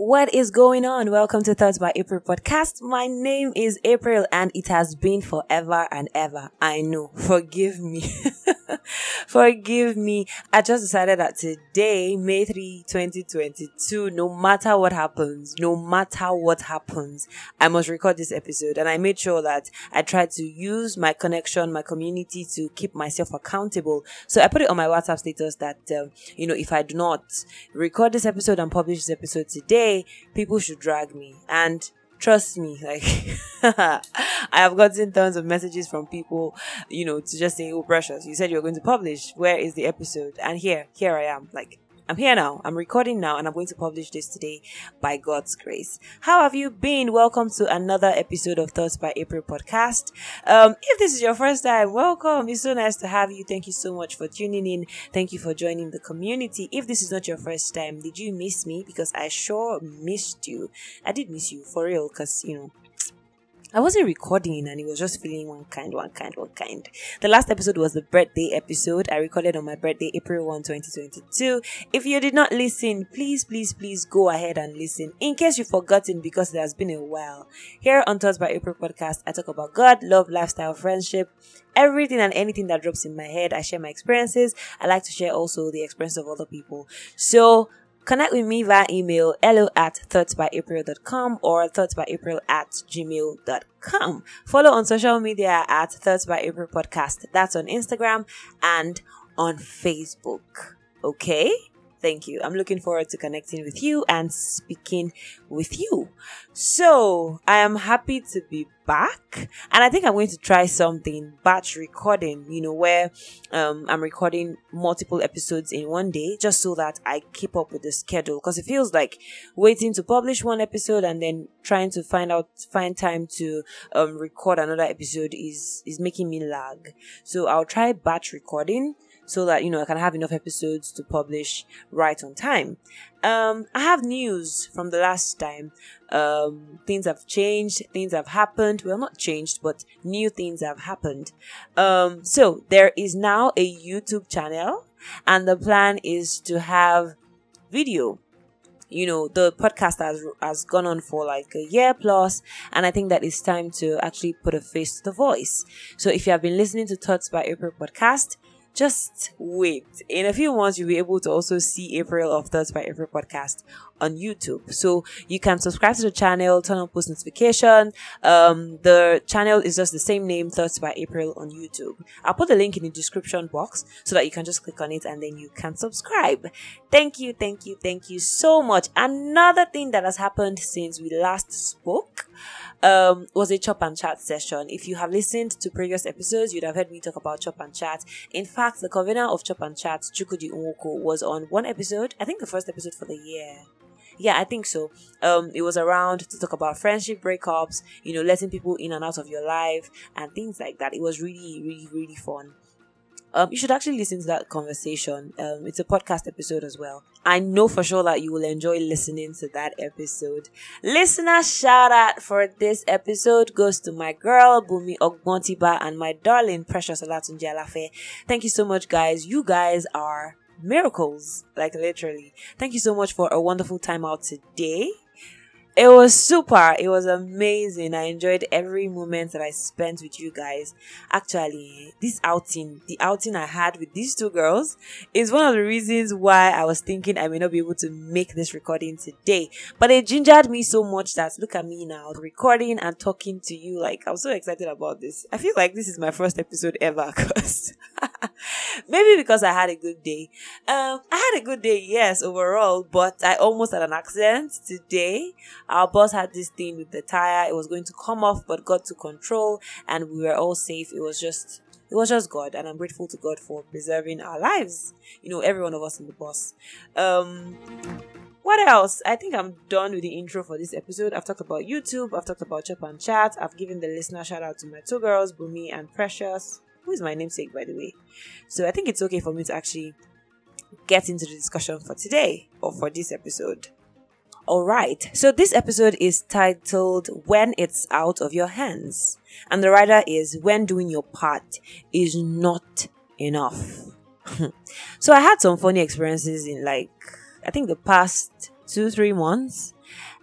What is going on? Welcome to Thoughts by April podcast. My name is April and it has been forever and ever. I know. Forgive me. Forgive me. I just decided that today, May 3, 2022, no matter what happens, I must record this episode. And I made sure that I tried to use my connection, my community to keep myself accountable. So I put it on my WhatsApp status that, if I do not record this episode and publish this episode today, people should drag me. And trust me, I have gotten tons of messages from people, to just say, "Oh, Precious, you said you were going to publish. Where is the episode?" And here I am. I'm here now. I'm recording now and I'm going to publish this today by God's grace. How have you been? Welcome to another episode of Thoughts by April podcast. If this is your first time, welcome. It's so nice to have you. Thank you so much for tuning in. Thank you for joining the community. If this is not your first time, did you miss me? Because I sure missed you. I did miss you for real because, I wasn't recording and it was just feeling one kind. The last episode was the birthday episode. I recorded on my birthday, April 1, 2022. If you did not listen, please go ahead and listen. In case you've forgotten because it has been a while. Here on Thoughts by April podcast, I talk about God, love, lifestyle, friendship, everything and anything that drops in my head. I share my experiences. I like to share also the experience of other people. So, connect with me via email, hello@thoughtsbyapril.com or thoughtsbyapril@gmail.com. Follow on social media at Thoughts by April Podcast. That's on Instagram and on Facebook. Okay? Thank you. I'm looking forward to connecting with you and speaking with you. So, I am happy to be back. And I think I'm going to try something, batch recording, where I'm recording multiple episodes in one day just so that I keep up with the schedule. Because it feels like waiting to publish one episode and then trying to find time to record another episode is making me lag. So I'll try batch recording so that, I can have enough episodes to publish right on time. I have news from the last time. Things have changed, things have happened. Well, not changed, but new things have happened. So there is now a YouTube channel and the plan is to have video. The podcast has gone on for like a year plus, and I think that it's time to actually put a face to the voice. So if you have been listening to Thoughts by April podcast, just wait. In a few months, you'll be able to also see April of Thoughts by April podcast on YouTube. So you can subscribe to the channel, turn on post notification. The channel is just the same name, Thoughts by April on YouTube. I'll put the link in the description box so that you can just click on it and then you can subscribe. Thank you so much. Another thing that has happened since we last spoke was a chop and chat session. If you have listened to previous episodes, you'd have heard me talk about chop and chat. In fact, the convener of chop and chat, Chukwudi Nwoko, was on one episode. I think the first episode for the year. Yeah, I think so. It was around to talk about friendship breakups, letting people in and out of your life and things like that. It was really fun. You should actually listen to that conversation. It's a podcast episode as well. I know for sure that you will enjoy listening to that episode. Listener shout out for this episode goes to my girl, Bumi Ogbontiba, and my darling, Precious Olatunji Alafe. Thank you so much, guys. You guys are miracles, literally. Thank you so much for a wonderful time out today. It was super. It was amazing. I enjoyed every moment that I spent with you guys. Actually, the outing I had with these two girls is one of the reasons why I was thinking I may not be able to make this recording today. But it gingered me so much that look at me now, recording and talking to you. I'm so excited about this. I feel like this is my first episode ever because maybe because I had a good day. I had a good day, yes, overall, but I almost had an accident today. Our boss had this thing with the tire. It was going to come off, but got to control and we were all safe. It was just God, and I'm grateful to God for preserving our lives. Every one of us in the bus. What else? I think I'm done with the intro for this episode. I've talked about YouTube. I've talked about Chop and Chat. I've given the listener shout out to my two girls, Bumi and Precious, who is my namesake, by the way. So I think it's okay for me to actually get into the discussion for today or for this episode. Alright, so this episode is titled When It's Out of Your Hands. And the writer is When Doing Your Part Is Not Enough. So I had some funny experiences in I think the past 2-3 months.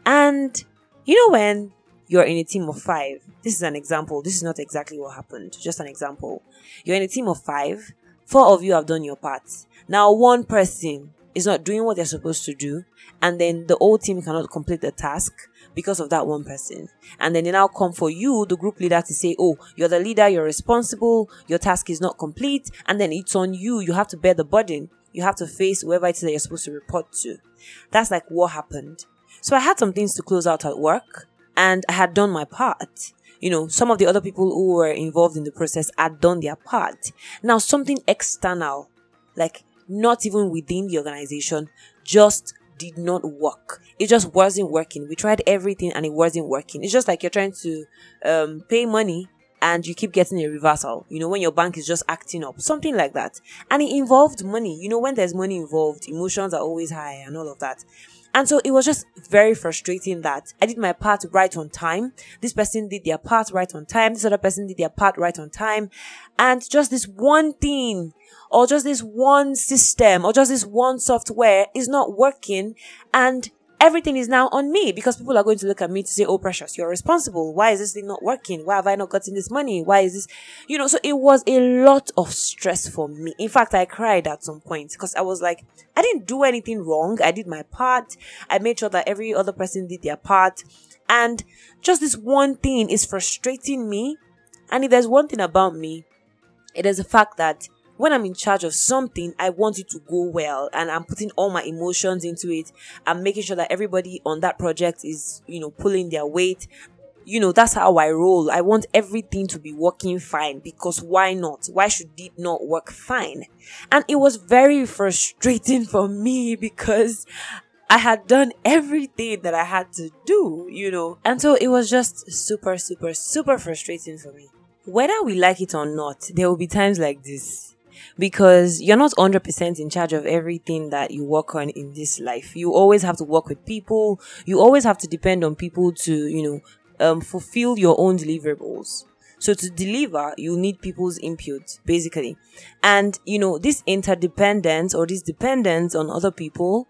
And you know, when you're in a team of 5, this is an example. This is not exactly what happened, just an example. You're in a team of 5, 4 of you have done your part. Now, one person is not doing what they're supposed to do, and then the whole team cannot complete the task because of that one person. And then they now come for you, the group leader, to say, oh, you're the leader, you're responsible, your task is not complete, and then it's on you. You have to bear the burden. You have to face whoever it is that you're supposed to report to. That's like what happened. So I had some things to close out at work, and I had done my part. You know, some of the other people who were involved in the process had done their part. Now, something external, like not even within the organization, just did not work. It just wasn't working. We tried everything and it wasn't working. It's just like you're trying to pay money and you keep getting a reversal. You know, when your bank is just acting up, something like that. And it involved money. You know, when there's money involved, emotions are always high and all of that. And so it was just very frustrating that I did my part right on time. This person did their part right on time. This other person did their part right on time. And just this one thing, or just this one system, or just this one software is not working. And everything is now on me, because people are going to look at me to say, oh, Precious, you're responsible. Why is this thing not working? Why have I not gotten this money? Why is this? You know, so it was a lot of stress for me. In fact, I cried at some point because I was like, I didn't do anything wrong. I did my part. I made sure that every other person did their part. And just this one thing is frustrating me. And if there's one thing about me, it is the fact that when I'm in charge of something, I want it to go well, and I'm putting all my emotions into it. I'm making sure that everybody on that project is, you know, pulling their weight. You know, that's how I roll. I want everything to be working fine, because why not? Why should it not work fine? And it was very frustrating for me because I had done everything that I had to do, you know. And so it was just super, super, super frustrating for me. Whether we like it or not, there will be times like this. Because you're not 100% in charge of everything that you work on in this life. You always have to work with people. You always have to depend on people to, you know, fulfill your own deliverables. So to deliver, you need people's input, basically. And, you know, this interdependence or this dependence on other people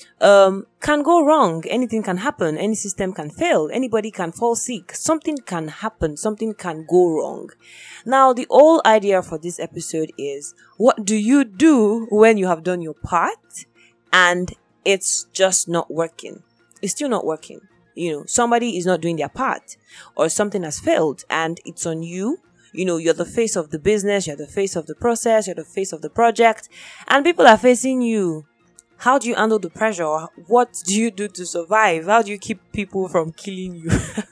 can go wrong. Anything can happen. Any system can fail. Anybody can fall sick. Something can happen. Something can go wrong. Now, the whole idea for this episode is, what do you do when you have done your part and it's just not working? It's still not working. You know, somebody is not doing their part, or something has failed and it's on you. You know, you're the face of the business, you're the face of the process, you're the face of the project, and people are facing you. How do you handle the pressure? What do you do to survive? How do you keep people from killing you?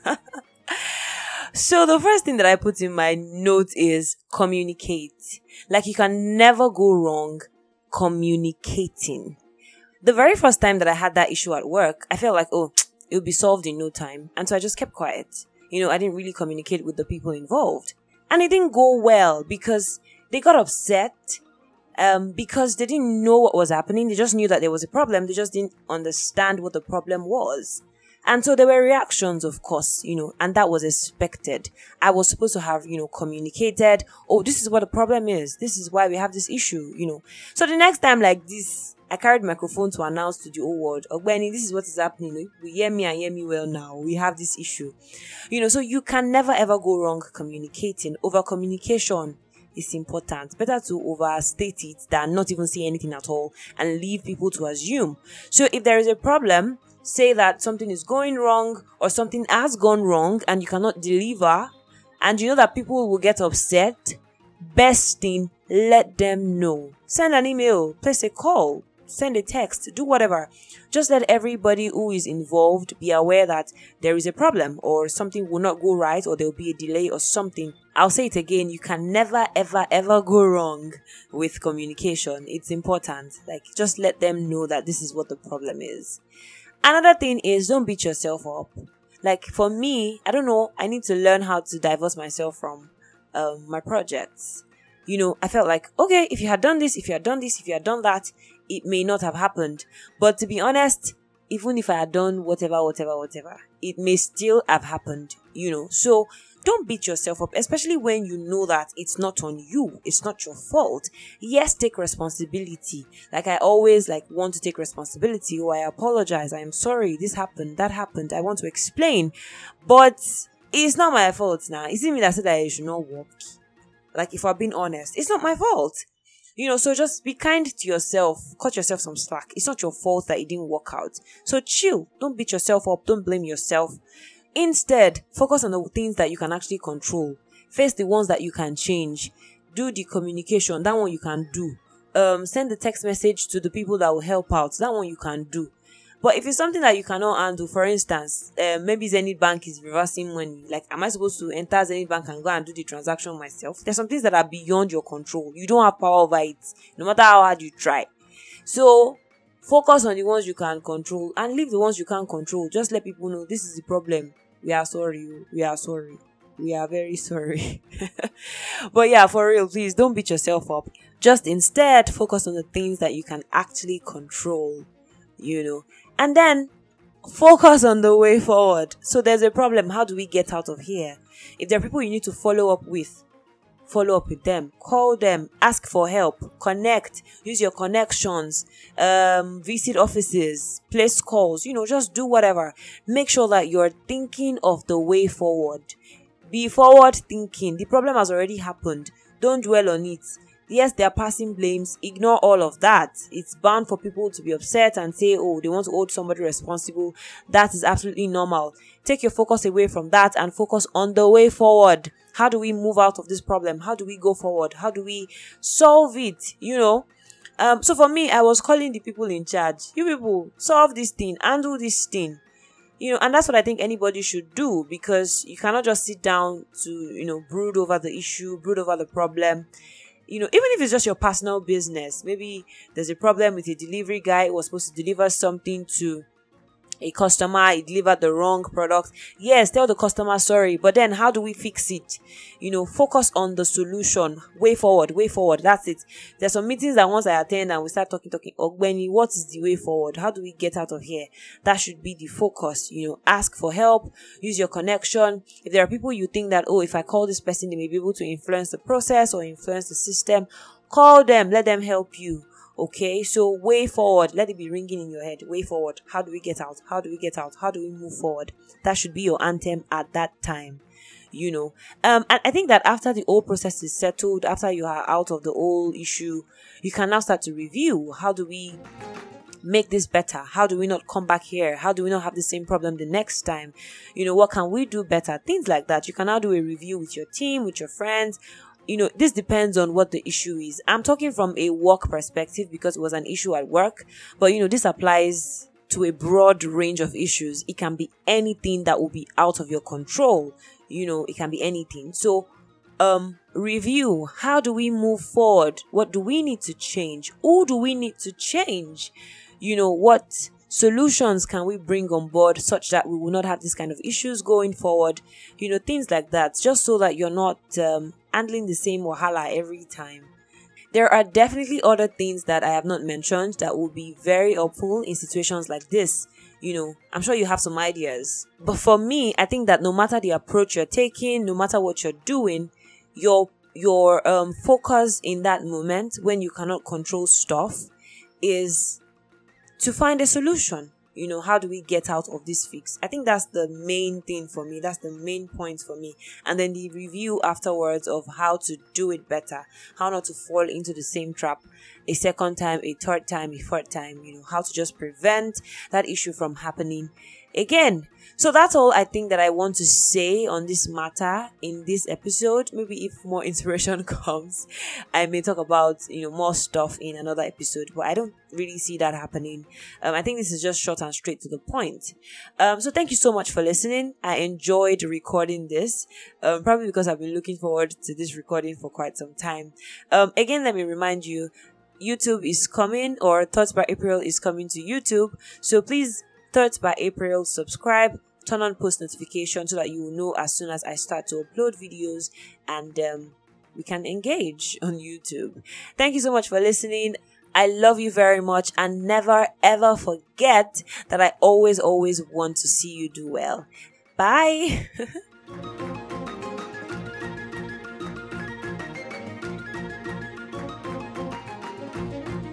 So the first thing that I put in my notes is communicate. Like, you can never go wrong communicating. The very first time that I had that issue at work, I felt like, oh, it would be solved in no time. And so I just kept quiet. You know, I didn't really communicate with the people involved. And it didn't go well because they got upset. Because they didn't know what was happening. They just knew that there was a problem. They just didn't understand what the problem was. And so there were reactions, of course, you know, and that was expected. I was supposed to have, you know, communicated, oh, this is what the problem is. This is why we have this issue, you know. So the next time like this, I carried microphone to announce to the whole world, Ogbeni, this is what is happening. We hear me and hear me well now. We have this issue. You know, so you can never ever go wrong communicating. Over communication is important. Better to overstate it than not even say anything at all and leave people to assume. So if there is a problem, say that something is going wrong or something has gone wrong and you cannot deliver, and you know that people will get upset. Best thing, let them know. Send an email, place a call, send a text, do whatever. Just let everybody who is involved be aware that there is a problem or something will not go right or there will be a delay or something. I'll say it again, you can never, ever, ever go wrong with communication. It's important. Like, just let them know that this is what the problem is. Another thing is, don't beat yourself up. Like, for me, I don't know, I need to learn how to divorce myself from my projects. You know, I felt like, okay, if you had done this, if you had done this, if you had done that, it may not have happened. But to be honest, even if I had done whatever, it may still have happened. So don't beat yourself up, especially when you know that it's not on you, it's not your fault. Yes, take responsibility. Like, I always want to take responsibility. Oh, I apologize, I am sorry, this happened, that happened, I want to explain, but it's not my fault now. Is it me that said that I should not work? Like, if I'm being honest, it's not my fault. So just be kind to yourself, cut yourself some slack. It's not your fault that it didn't work out. So chill, don't beat yourself up, don't blame yourself. Instead, focus on the things that you can actually control. Face the ones that you can change. Do the communication, that one you can do. Send the text message to the people that will help out, that one you can do. But if it's something that you cannot handle, for instance, maybe Zenith Bank is reversing money. Like, am I supposed to enter Zenith Bank and go and do the transaction myself? There's some things that are beyond your control. You don't have power over it, no matter how hard you try. So focus on the ones you can control and leave the ones you can't control. Just let people know this is the problem. We are sorry. We are sorry. We are very sorry. But yeah, for real, please don't beat yourself up. Just instead focus on the things that you can actually control, and then focus on the way forward. So there's a problem. How do we get out of here? If there are people you need to follow up with them, call them, ask for help, connect, use your connections, visit offices, place calls, just do whatever. Make sure that you're thinking of the way forward. Be forward thinking. The problem has already happened. Don't dwell on it. Yes, they are passing blames. Ignore all of that. It's bound for people to be upset and say, oh, they want to hold somebody responsible. That is absolutely normal. Take your focus away from that and focus on the way forward. How do we move out of this problem? How do we go forward? How do we solve it? So for me, I was calling the people in charge. You people, solve this thing, handle this thing. And that's what I think anybody should do, because you cannot just sit down to, brood over the issue, brood over the problem. Even if it's just your personal business, maybe there's a problem with a delivery guy who was supposed to deliver something to a customer, he delivered the wrong product. Yes, tell the customer sorry, but then how do we fix it? Focus on the solution. Way forward. That's it. There's some meetings that once I attend and we start talking, Ogbeni, what is the way forward? How do we get out of here? That should be the focus. Ask for help, use your connection. If there are people you think that, oh, if I call this person, they may be able to influence the process or influence the system, call them, let them help you. Okay, so way forward, let it be ringing in your head. Way forward. How do we get out? How do we get out? How do we move forward? That should be your anthem at that time. And I think that after the whole process is settled, after you are out of the whole issue, you can now start to review. How do we make this better? How do we not come back here? How do we not have the same problem the next time? What can we do better? Things like that. You can now do a review with your team, with your friends. This depends on what the issue is. I'm talking from a work perspective because it was an issue at work, but this applies to a broad range of issues. It can be anything that will be out of your control. It can be anything. So, review. How do we move forward? What do we need to change? Who do we need to change? What solutions can we bring on board such that we will not have this kind of issues going forward? Things like that, just so that you're not handling the same wahala every time. There are definitely other things that I have not mentioned that will be very helpful in situations like this. I'm sure you have some ideas. But for me, I think that no matter the approach you're taking, no matter what you're doing, your focus in that moment when you cannot control stuff is to find a solution. How do we get out of this fix? I think that's the main thing for me. That's the main point for me. And then the review afterwards of how to do it better, how not to fall into the same trap a second time, a third time, a fourth time, how to just prevent that issue from happening again. So that's all I think that I want to say on this matter in this episode. Maybe if more inspiration comes, I may talk about, more stuff in another episode, but I don't really see that happening. I think this is just short and straight to the point. So thank you so much for listening. I enjoyed recording this, probably because I've been looking forward to this recording for quite some time. Again, let me remind you, YouTube is coming, or Thoughts by April is coming to YouTube. So please, Thoughts by April, subscribe, turn on post notifications so that you will know as soon as I start to upload videos, and we can engage on YouTube. Thank you so much for listening. I love you very much, and never ever forget that I always want to see you do well. Bye. bye.